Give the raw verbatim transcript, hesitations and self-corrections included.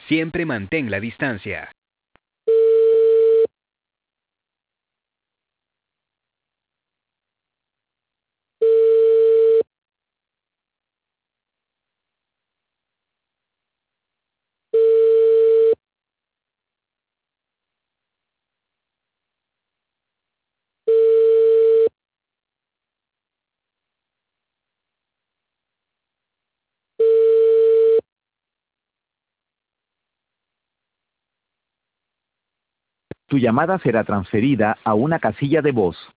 Siempre mantén la distancia. Tu llamada será transferida a una casilla de voz.